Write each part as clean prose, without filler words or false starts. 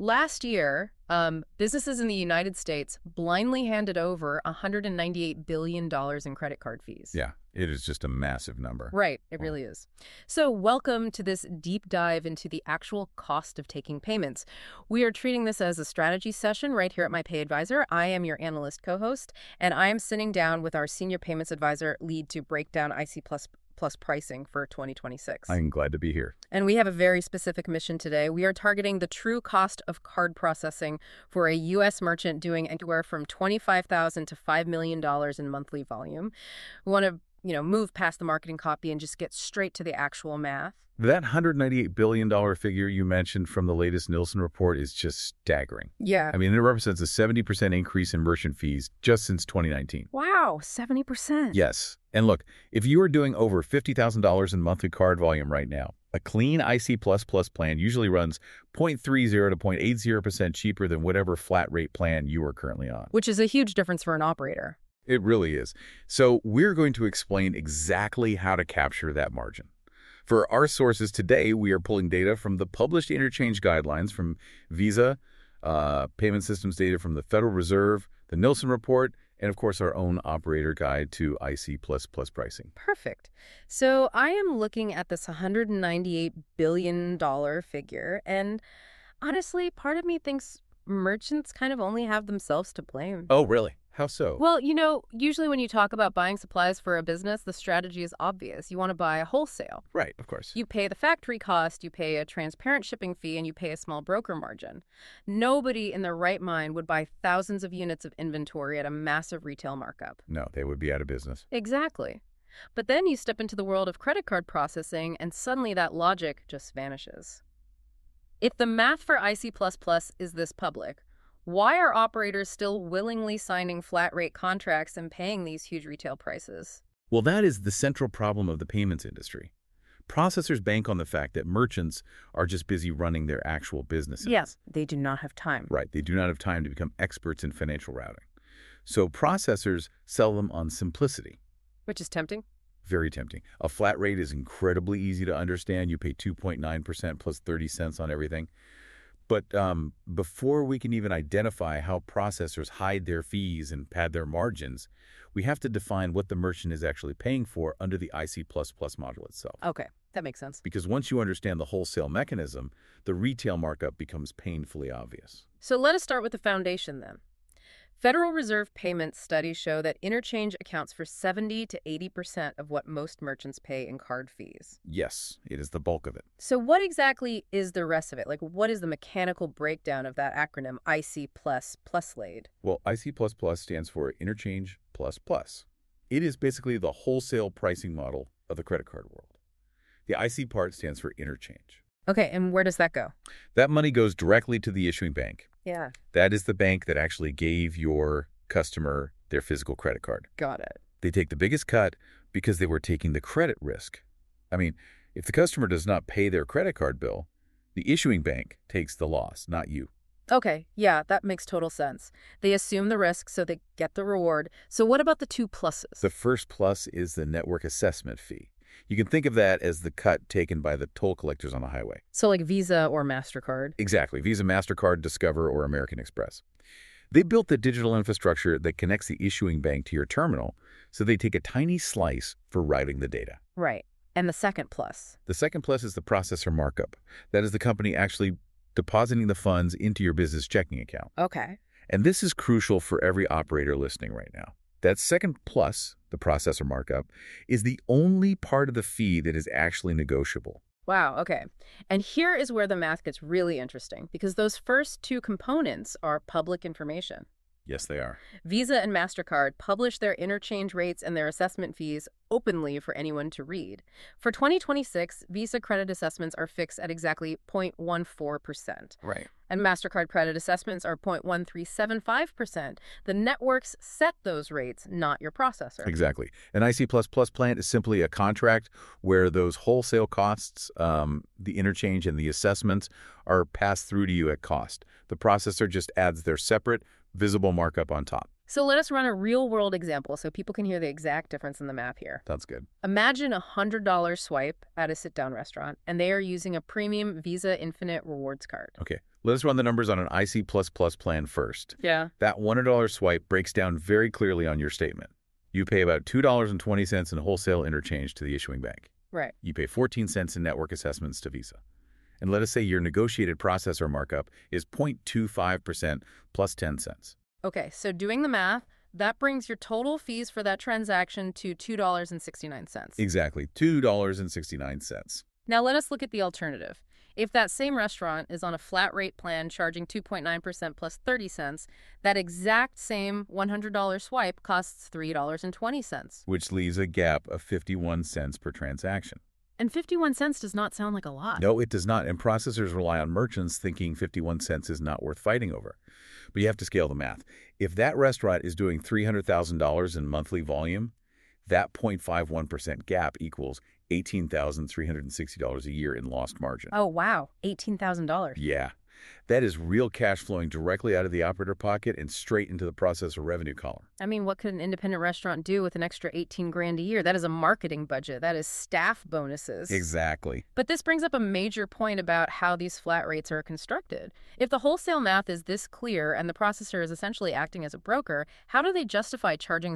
Last year, businesses in the United States blindly handed over $198 billion in credit card fees. Yeah, it is just a massive number. Right, it Wow. really is. So welcome to this deep dive into the actual cost of taking payments. We are treating this as a strategy session right here at My Pay Advisor. I am your analyst co-host, and I am sitting down with our senior payments advisor lead to break down IC plus pricing for 2026. I'm glad to be here. And we have a very specific mission today. We are targeting the true cost of card processing for a U.S. merchant doing anywhere from $25,000 to $5 million in monthly volume. We want to, move past the marketing copy and just get straight to the actual math. That $198 billion figure you mentioned from the latest Nielsen report is just staggering. Yeah. I mean, it represents a 70% increase in merchant fees just since 2019. Wow, 70%. Yes. And look, if you are doing over $50,000 in monthly card volume right now, a clean IC++ plan usually runs 0.30 to 0.80% cheaper than whatever flat rate plan you are currently on. Which is a huge difference for an operator. It really is. So we're going to explain exactly how to capture that margin. For our sources today, we are pulling data from the published interchange guidelines from Visa, payment systems data from the Federal Reserve, the Nielsen report, and of course our own operator guide to IC++ pricing. Perfect. So I am looking at this $198 billion figure, and honestly, part of me thinks merchants kind of only have themselves to blame. Oh, really? How so? Well, usually when you talk about buying supplies for a business, the strategy is obvious. You want to buy wholesale. Right, of course. You pay the factory cost, you pay a transparent shipping fee, and you pay a small broker margin. Nobody in their right mind would buy thousands of units of inventory at a massive retail markup. No, they would be out of business. Exactly. But then you step into the world of credit card processing, and suddenly that logic just vanishes. If the math for IC++ is this public, why are operators still willingly signing flat-rate contracts and paying these huge retail prices? Well, that is the central problem of the payments industry. Processors bank on the fact that merchants are just busy running their actual businesses. Yes, they do not have time. Right. They do not have time to become experts in financial routing. So processors sell them on simplicity. Which is tempting. Very tempting. A flat rate is incredibly easy to understand. You pay 2.9% plus 30 cents on everything. But before we can even identify how processors hide their fees and pad their margins, we have to define what the merchant is actually paying for under the IC++ module itself. Okay, that makes sense. Because once you understand the wholesale mechanism, the retail markup becomes painfully obvious. So let us start with the foundation then. Federal Reserve payments studies show that interchange accounts for 70 to 80% of what most merchants pay in card fees. Yes, it is the bulk of it. So what exactly is the rest of it? Like, what is the mechanical breakdown of that acronym IC++ laid? Well, IC++ stands for Interchange Plus Plus. It is basically the wholesale pricing model of the credit card world. The IC part stands for interchange. Okay, and where does that go? That money goes directly to the issuing bank. Yeah. That is the bank that actually gave your customer their physical credit card. Got it. They take the biggest cut because they were taking the credit risk. I mean, if the customer does not pay their credit card bill, the issuing bank takes the loss, not you. Okay, yeah, that makes total sense. They assume the risk, so they get the reward. So what about the two pluses? The first plus is the network assessment fee. You can think of that as the cut taken by the toll collectors on the highway. So like Visa or MasterCard? Exactly. Visa, MasterCard, Discover, or American Express. They built the digital infrastructure that connects the issuing bank to your terminal, so they take a tiny slice for routing the data. Right. And the second plus? The second plus is the processor markup. That is the company actually depositing the funds into your business checking account. Okay. And this is crucial for every operator listening right now. That second plus, the processor markup, is the only part of the fee that is actually negotiable. Wow, okay. And here is where the math gets really interesting, because those first two components are public information. Yes, they are. Visa and MasterCard publish their interchange rates and their assessment fees openly for anyone to read. For 2026, Visa credit assessments are fixed at exactly 0.14%. Right. And MasterCard credit assessments are 0.1375%. The networks set those rates, not your processor. Exactly. An IC++ plan is simply a contract where those wholesale costs, the interchange and the assessments, are passed through to you at cost. The processor just adds their separate, visible markup on top. So let us run a real-world example so people can hear the exact difference in the math here. That's good. Imagine a $100 swipe at a sit-down restaurant, and they are using a premium Visa Infinite Rewards card. Okay, let us run the numbers on an IC++ plan first. Yeah. That $100 swipe breaks down very clearly on your statement. You pay about $2.20 in wholesale interchange to the issuing bank. Right. You pay 14 cents in network assessments to Visa. And let us say your negotiated processor markup is 0.25% plus 10 cents. Okay, so doing the math, that brings your total fees for that transaction to $2.69. Exactly, $2.69. Now let us look at the alternative. If that same restaurant is on a flat rate plan charging 2.9% plus 30 cents, that exact same $100 swipe costs $3.20. Which leaves a gap of 51 cents per transaction. And 51 cents does not sound like a lot. No, it does not, and processors rely on merchants thinking 51 cents is not worth fighting over. But you have to scale the math. If that restaurant is doing $300,000 in monthly volume, that 0.51% gap equals $18,360 a year in lost margin. Oh, wow. $18,000. Yeah. That is real cash flowing directly out of the operator pocket and straight into the processor revenue column. I mean, what could an independent restaurant do with an extra 18 grand a year? That is a marketing budget. That is staff bonuses. Exactly. But this brings up a major point about how these flat rates are constructed. If the wholesale math is this clear and the processor is essentially acting as a broker, how do they justify charging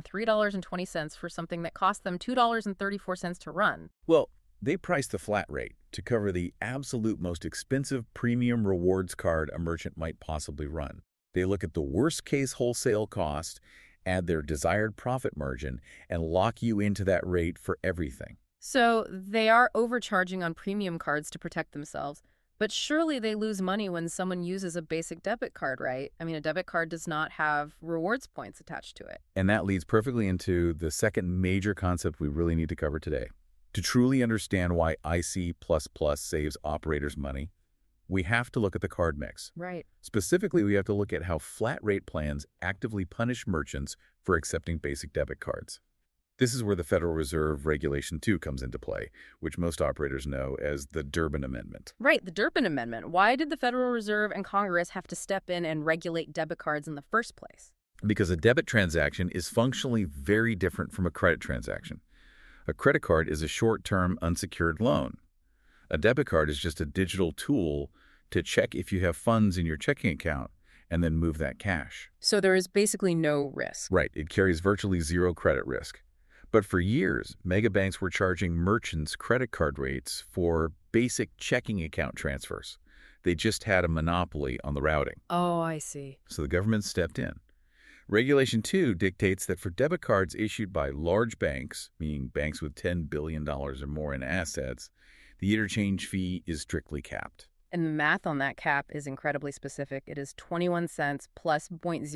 $3.20 for something that cost them $2.34 to run? Well, they price the flat rate to cover the absolute most expensive premium rewards card a merchant might possibly run. They look at the worst-case wholesale cost, add their desired profit margin, and lock you into that rate for everything. So they are overcharging on premium cards to protect themselves. But surely they lose money when someone uses a basic debit card, right? I mean, a debit card does not have rewards points attached to it. And that leads perfectly into the second major concept we really need to cover today. To truly understand why IC++ saves operators money, we have to look at the card mix. Right. Specifically, we have to look at how flat rate plans actively punish merchants for accepting basic debit cards. This is where the Federal Reserve Regulation 2 comes into play, which most operators know as the Durbin Amendment. Right, the Durbin Amendment. Why did the Federal Reserve and Congress have to step in and regulate debit cards in the first place? Because a debit transaction is functionally very different from a credit transaction. A credit card is a short-term unsecured loan. A debit card is just a digital tool to check if you have funds in your checking account and then move that cash. So there is basically no risk. Right, it carries virtually zero credit risk. But for years, mega banks were charging merchants credit card rates for basic checking account transfers. They just had a monopoly on the routing. Oh, I see. So the government stepped in. Regulation 2 dictates that for debit cards issued by large banks, meaning banks with $10 billion or more in assets, the interchange fee is strictly capped. And the math on that cap is incredibly specific. It is 21 cents plus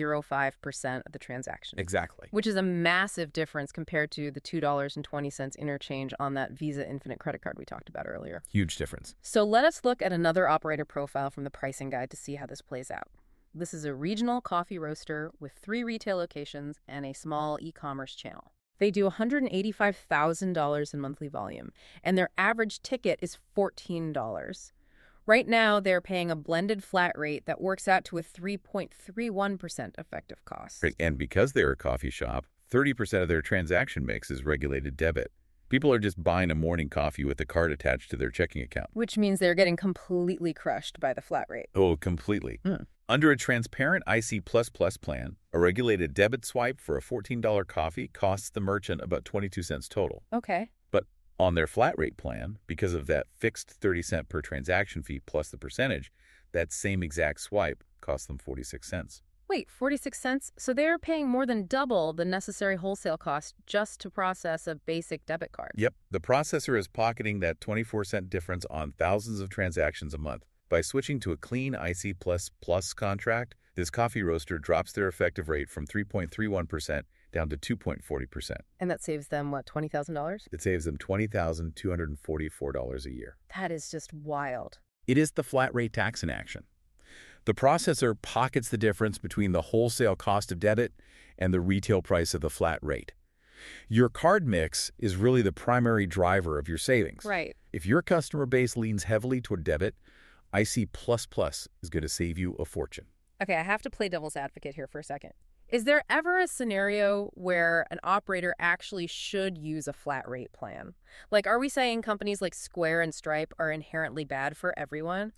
0.05% of the transaction. Exactly. Which is a massive difference compared to the $2.20 interchange on that Visa Infinite credit card we talked about earlier. Huge difference. So let us look at another operator profile from the pricing guide to see how this plays out. This is a regional coffee roaster with 3 retail locations and a small e-commerce channel. They do $185,000 in monthly volume, and their average ticket is $14. Right now, they're paying a blended flat rate that works out to a 3.31% effective cost. And because they're a coffee shop, 30% of their transaction mix is regulated debit. People are just buying a morning coffee with a card attached to their checking account. Which means they're getting completely crushed by the flat rate. Oh, completely. Under a transparent IC++ plan, a regulated debit swipe for a $14 coffee costs the merchant about 22 cents total. Okay. But on their flat rate plan, because of that fixed 30-cent per transaction fee plus the percentage, that same exact swipe costs them 46 cents. Wait, 46 cents? So they're paying more than double the necessary wholesale cost just to process a basic debit card. Yep, the processor is pocketing that 24-cent difference on thousands of transactions a month. By switching to a clean IC++ contract, this coffee roaster drops their effective rate from 3.31% down to 2.40%. And that saves them, what, $20,000? It saves them $20,244 a year. That is just wild. It is the flat rate tax in action. The processor pockets the difference between the wholesale cost of debit and the retail price of the flat rate. Your card mix is really the primary driver of your savings. Right. If your customer base leans heavily toward debit, IC++ is going to save you a fortune. Okay, I have to play devil's advocate here for a second. Is there ever a scenario where an operator actually should use a flat rate plan? Like, are we saying companies like Square and Stripe are inherently bad for everyone?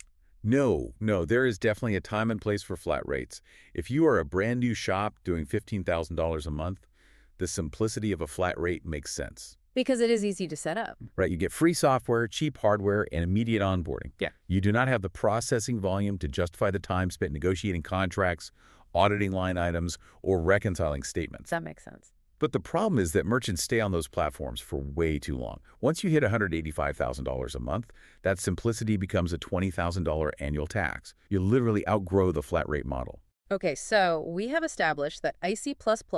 No, there is definitely a time and place for flat rates. If you are a brand new shop doing $15,000 a month, the simplicity of a flat rate makes sense. Because it is easy to set up. Right, you get free software, cheap hardware, and immediate onboarding. Yeah. You do not have the processing volume to justify the time spent negotiating contracts, auditing line items, or reconciling statements. That makes sense. But the problem is that merchants stay on those platforms for way too long. Once you hit $185,000 a month, that simplicity becomes a $20,000 annual tax. You literally outgrow the flat rate model. Okay, so we have established that IC++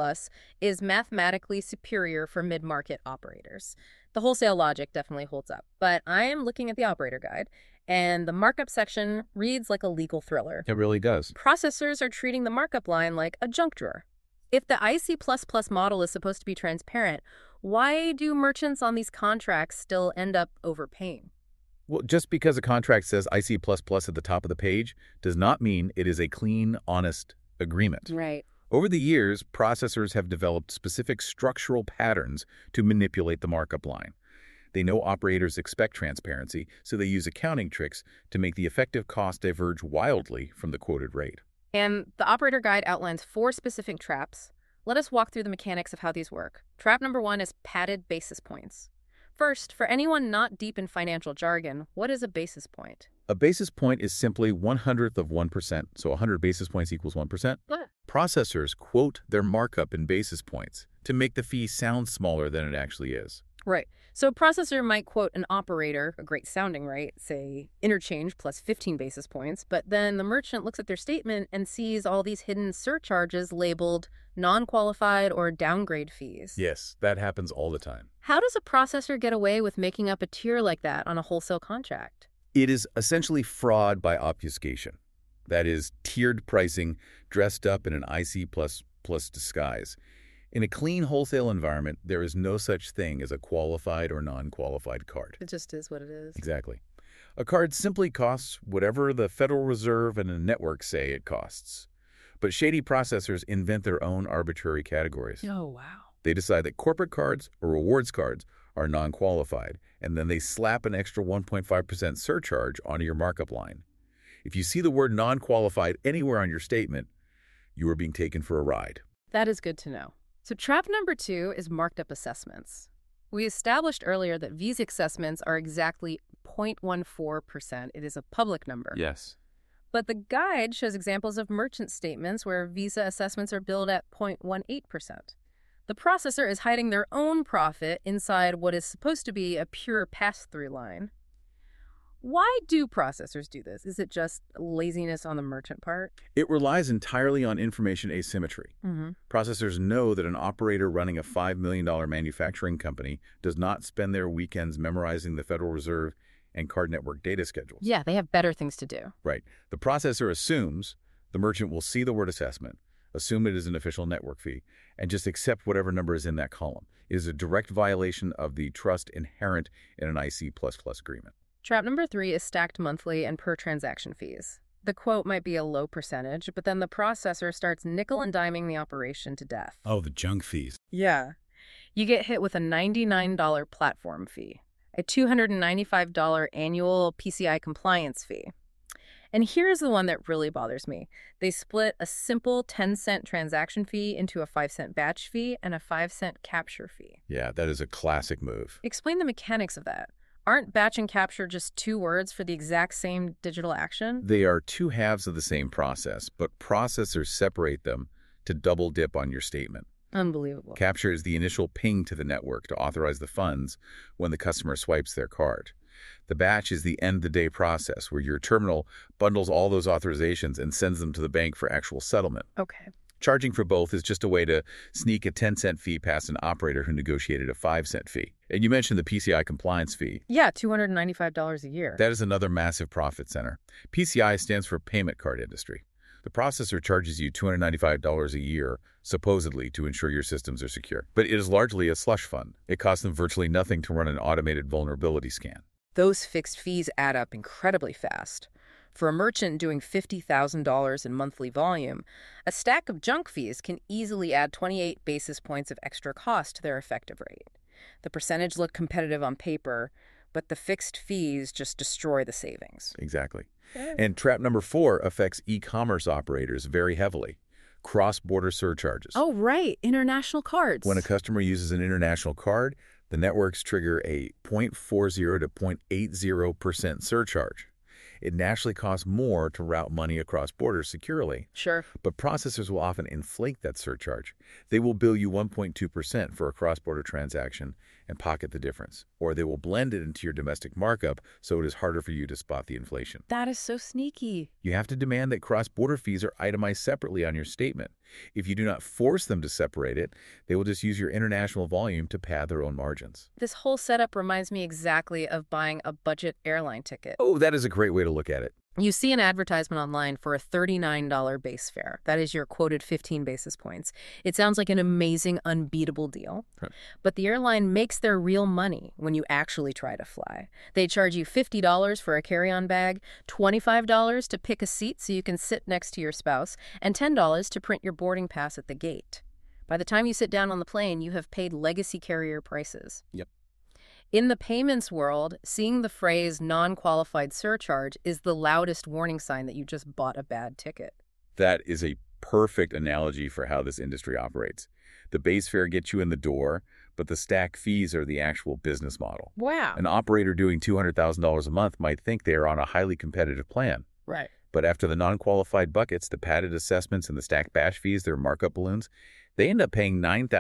is mathematically superior for mid-market operators. The wholesale logic definitely holds up, but I am looking at the operator guide, and the markup section reads like a legal thriller. It really does. Processors are treating the markup line like a junk drawer. If the IC++ model is supposed to be transparent, why do merchants on these contracts still end up overpaying? Well, just because a contract says IC++ at the top of the page does not mean it is a clean, honest agreement. Right. Over the years, processors have developed specific structural patterns to manipulate the markup line. They know operators expect transparency, so they use accounting tricks to make the effective cost diverge wildly from the quoted rate. And the operator guide outlines 4 specific traps. Let us walk through the mechanics of how these work. Trap number 1 is padded basis points. First, for anyone not deep in financial jargon, what is a basis point? A basis point is simply 1/100th of 1%, so 100 basis points equals 1%. What? Processors quote their markup in basis points to make the fee sound smaller than it actually is. Right. So a processor might quote an operator, a great sounding rate, say interchange plus 15 basis points, but then the merchant looks at their statement and sees all these hidden surcharges labeled non-qualified or downgrade fees. Yes, that happens all the time. How does a processor get away with making up a tier like that on a wholesale contract? It is essentially fraud by obfuscation. That is, tiered pricing dressed up in an IC++ disguise. In a clean wholesale environment, there is no such thing as a qualified or non-qualified card. It just is what it is. Exactly. A card simply costs whatever the Federal Reserve and a network say it costs. But shady processors invent their own arbitrary categories. Oh, wow. They decide that corporate cards or rewards cards are non-qualified, and then they slap an extra 1.5% surcharge onto your markup line. If you see the word non-qualified anywhere on your statement, you are being taken for a ride. That is good to know. So trap number 2 is marked up assessments. We established earlier that Visa assessments are exactly 0.14%. It is a public number. Yes. But the guide shows examples of merchant statements where Visa assessments are billed at 0.18%. The processor is hiding their own profit inside what is supposed to be a pure pass-through line. Why do processors do this? Is it just laziness on the merchant part? It relies entirely on information asymmetry. Processors know that an operator running a $5 million manufacturing company does not spend their weekends memorizing the Federal Reserve and card network data schedules. Yeah, they have better things to do. Right. The processor assumes the merchant will see the word assessment, assume it is an official network fee, and just accept whatever number is in that column. It is a direct violation of the trust inherent in an IC++ agreement. Trap number 3 is stacked monthly and per transaction fees. The quote might be a low percentage, but then the processor starts nickel and diming the operation to death. Oh, the junk fees. Yeah. You get hit with a $99 platform fee, a $295 annual PCI compliance fee. And here's the one that really bothers me. They split a simple 10-cent transaction fee into a 5-cent batch fee and a 5-cent capture fee. Yeah, that is a classic move. Explain the mechanics of that. Aren't batch and capture just 2 words for the exact same digital action? They are 2 halves of the same process, but processors separate them to double dip on your statement. Unbelievable. Capture is the initial ping to the network to authorize the funds when the customer swipes their card. The batch is the end-of-the-day process where your terminal bundles all those authorizations and sends them to the bank for actual settlement. Okay. Charging for both is just a way to sneak a 10-cent fee past an operator who negotiated a 5-cent fee. And you mentioned the PCI compliance fee. Yeah, $295 a year. That is another massive profit center. PCI stands for Payment Card Industry. The processor charges you $295 a year, supposedly, to ensure your systems are secure. But it is largely a slush fund. It costs them virtually nothing to run an automated vulnerability scan. Those fixed fees add up incredibly fast. For a merchant doing $50,000 in monthly volume, a stack of junk fees can easily add 28 basis points of extra cost to their effective rate. The percentage look competitive on paper, but the fixed fees just destroy the savings. Exactly. Yeah. And trap number 4 affects e-commerce operators very heavily. Cross-border surcharges. Oh, right. International cards. When a customer uses an international card, the networks trigger a 0.40 to 0.80% surcharge. It naturally costs more to route money across borders securely. Sure. But processors will often inflate that surcharge. They will bill you 1.2% for a cross-border transaction and pocket the difference. Or they will blend it into your domestic markup so it is harder for you to spot the inflation. That is so sneaky. You have to demand that cross-border fees are itemized separately on your statement. If you do not force them to separate it, they will just use your international volume to pad their own margins. This whole setup reminds me exactly of buying a budget airline ticket. Oh, that is a great way to look at it. You see an advertisement online for a $39 base fare. That is your quoted 15 basis points. It sounds like an amazing, unbeatable deal. Right. But the airline makes their real money when you actually try to fly. They charge you $50 for a carry-on bag, $25 to pick a seat so you can sit next to your spouse, and $10 to print your boarding pass at the gate. By the time you sit down on the plane, you have paid legacy carrier prices. Yep. In the payments world, seeing the phrase non-qualified surcharge is the loudest warning sign that you just bought a bad ticket. That is a perfect analogy for how this industry operates. The base fare gets you in the door, but the stack fees are the actual business model. Wow. An operator doing $200,000 a month might think they are on a highly competitive plan. Right. But after the non-qualified buckets, the padded assessments, and the stack bash fees, their markup balloons, they end up paying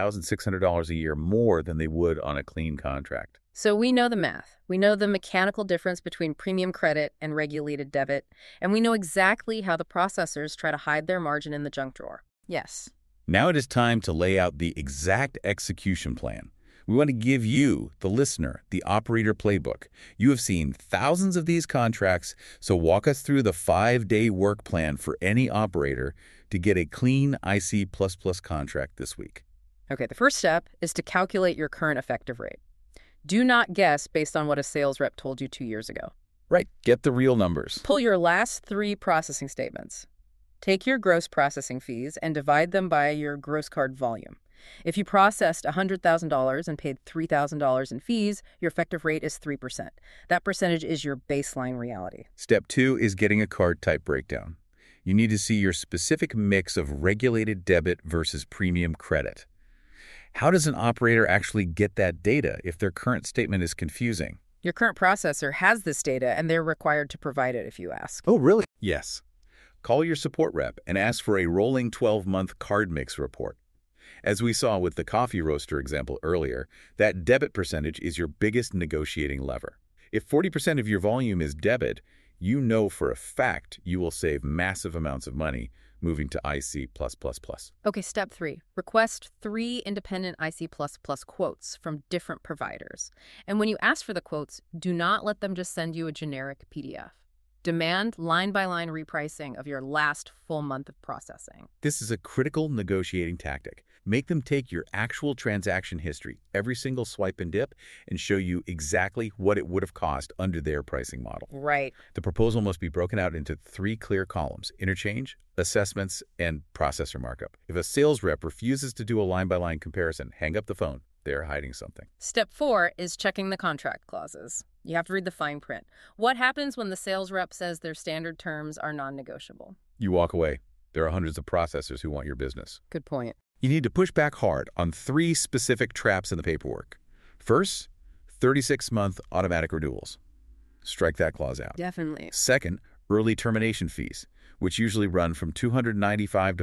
$9,600 a year more than they would on a clean contract. So we know the math. We know the mechanical difference between premium credit and regulated debit, and we know exactly how the processors try to hide their margin in the junk drawer. Yes. Now it is time to lay out the exact execution plan. We want to give you, the listener, the operator playbook. You have seen thousands of these contracts, so walk us through the 5-day work plan for any operator to get a clean IC++ contract this week. Okay, the first step is to calculate your current effective rate. Do not guess based on what a sales rep told you 2 years ago. Right, get the real numbers. Pull your last 3 processing statements. Take your gross processing fees and divide them by your gross card volume. If you processed $100,000 and paid $3,000 in fees, your effective rate is 3%. That percentage is your baseline reality. Step 2 is getting a card type breakdown. You need to see your specific mix of regulated debit versus premium credit. How does an operator actually get that data if their current statement is confusing? Your current processor has this data, and they're required to provide it if you ask. Oh, really? Yes. Call your support rep and ask for a rolling 12-month card mix report. As we saw with the coffee roaster example earlier, that debit percentage is your biggest negotiating lever. If 40% of your volume is debit, you know for a fact you will save massive amounts of money moving to IC++. Okay, step 3. Request 3 independent IC++ quotes from different providers. And when you ask for the quotes, do not let them just send you a generic PDF. Demand line-by-line repricing of your last full month of processing. This is a critical negotiating tactic. Make them take your actual transaction history, every single swipe and dip, and show you exactly what it would have cost under their pricing model. Right. The proposal must be broken out into 3 clear columns: interchange, assessments, and processor markup. If a sales rep refuses to do a line-by-line comparison, hang up the phone. They're hiding something. Step 4 is checking the contract clauses. You have to read the fine print. What happens when the sales rep says their standard terms are non-negotiable? You walk away. There are hundreds of processors who want your business. Good point. You need to push back hard on 3 specific traps in the paperwork. First, 36-month automatic renewals. Strike that clause out. Definitely. Second, early termination fees, which usually run from $295 to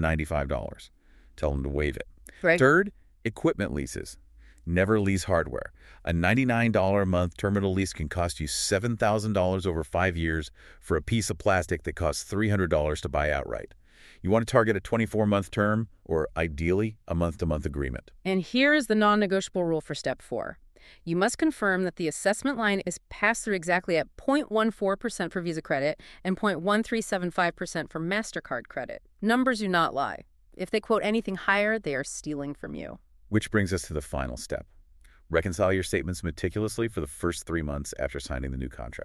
$495. Tell them to waive it. Right. Third, equipment leases. Never lease hardware. A $99 a month terminal lease can cost you $7,000 over 5 years for a piece of plastic that costs $300 to buy outright. You want to target a 24-month term or, ideally, a month-to-month agreement. And here is the non-negotiable rule for step 4. You must confirm that the assessment line is passed through exactly at 0.14% for Visa credit and 0.1375% for MasterCard credit. Numbers do not lie. If they quote anything higher, they are stealing from you. Which brings us to the final step. Reconcile your statements meticulously for the first 3 months after signing the new contract.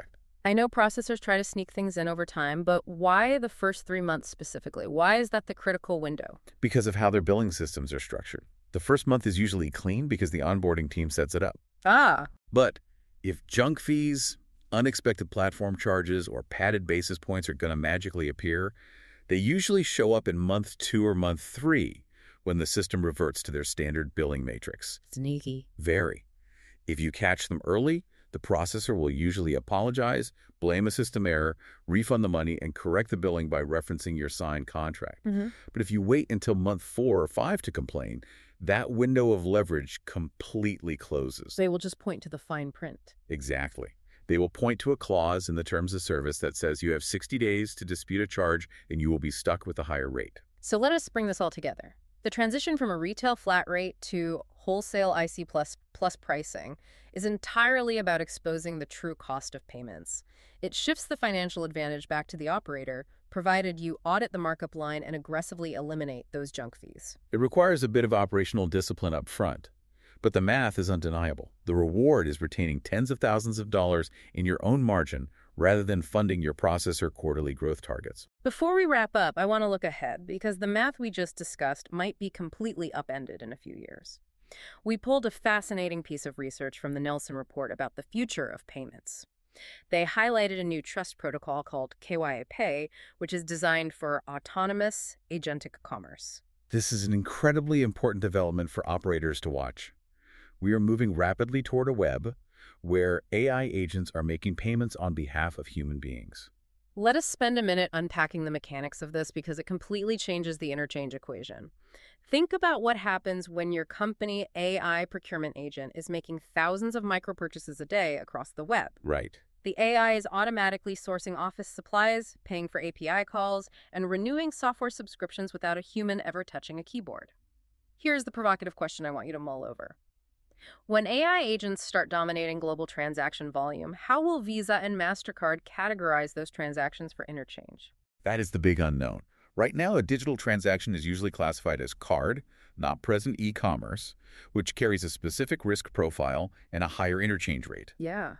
I know processors try to sneak things in over time, but why the first 3 months specifically? Why is that the critical window? Because of how their billing systems are structured. The first month is usually clean because the onboarding team sets it up. Ah, But if junk fees, unexpected platform charges, or padded basis points are going to magically appear, they usually show up in month 2 or month 3 when the system reverts to their standard billing matrix. sneaky. Vary. If you catch them early, the processor will usually apologize, blame a system error, refund the money, and correct the billing by referencing your signed contract. But if you wait until month 4 or 5 to complain, that window of leverage completely closes. They will just point to the fine print. Exactly. They will point to a clause in the terms of service that says you have 60 days to dispute a charge and you will be stuck with a higher rate. So let us bring this all together. The transition from a retail flat rate to wholesale IC plus pricing is entirely about exposing the true cost of payments. It shifts the financial advantage back to the operator, provided you audit the markup line and aggressively eliminate those junk fees. It requires a bit of operational discipline up front, but the math is undeniable. The reward is retaining tens of thousands of dollars in your own margin rather than funding your processor quarterly growth targets. Before we wrap up, I want to look ahead because the math we just discussed might be completely upended in a few years. We pulled a fascinating piece of research from the Nelson Report about the future of payments. They highlighted a new trust protocol called KYA Pay, which is designed for autonomous agentic commerce. This is an incredibly important development for operators to watch. We are moving rapidly toward a web where AI agents are making payments on behalf of human beings. Let us spend a minute unpacking the mechanics of this because it completely changes the interchange equation. Think about what happens when your company AI procurement agent is making thousands of micro purchases a day across the web. Right. The AI is automatically sourcing office supplies, paying for API calls, and renewing software subscriptions without a human ever touching a keyboard. Here's the provocative question I want you to mull over. When AI agents start dominating global transaction volume, how will Visa and MasterCard categorize those transactions for interchange? That is the big unknown. Right now, a digital transaction is usually classified as card, not present e-commerce, which carries a specific risk profile and a higher interchange rate. Yeah.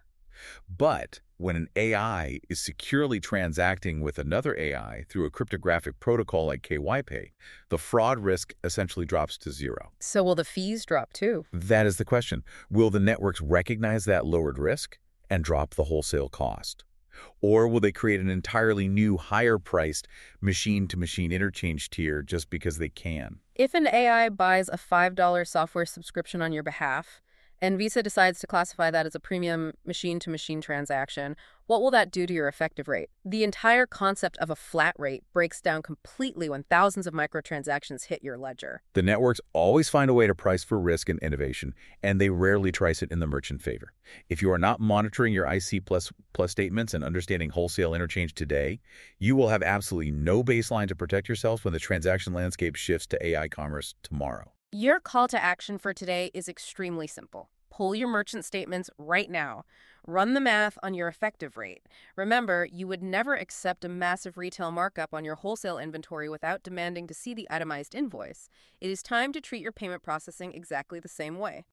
But when an AI is securely transacting with another AI through a cryptographic protocol like KYPay, the fraud risk essentially drops to zero. So will the fees drop too? That is the question. Will the networks recognize that lowered risk and drop the wholesale cost? Or will they create an entirely new, higher-priced machine-to-machine interchange tier just because they can? If an AI buys a $5 software subscription on your behalf, and Visa decides to classify that as a premium machine-to-machine transaction, what will that do to your effective rate? The entire concept of a flat rate breaks down completely when thousands of microtransactions hit your ledger. The networks always find a way to price for risk and innovation, and they rarely price it in the merchant favor. If you are not monitoring your IC plus statements and understanding wholesale interchange today, you will have absolutely no baseline to protect yourselves when the transaction landscape shifts to AI commerce tomorrow. Your call to action for today is extremely simple. Pull your merchant statements right now. Run the math on your effective rate. Remember, you would never accept a massive retail markup on your wholesale inventory without demanding to see the itemized invoice. It is time to treat your payment processing exactly the same way.